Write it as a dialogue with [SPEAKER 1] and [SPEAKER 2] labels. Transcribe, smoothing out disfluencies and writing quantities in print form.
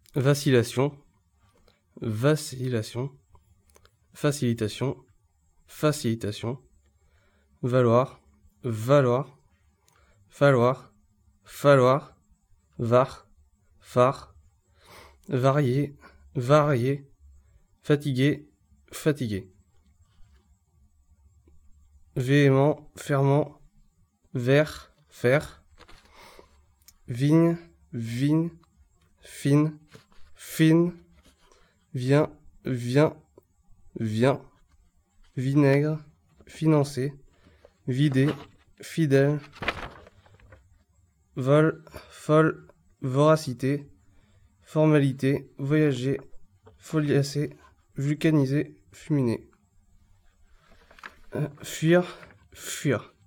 [SPEAKER 1] vacillation, vacillation, facilitation, facilitation, valoir, valoir, falloir, falloir, var, phare, varier, varier, fatigué, fatigué, véhément, ferment, vert, faire, vigne, vigne, fine, fine, vient, vient, vient, vinaigre, financer, vider, fidèle, vol, folle, voracité, formalité, voyager, foliacé, vulcaniser, fulminer, fuir, fuir.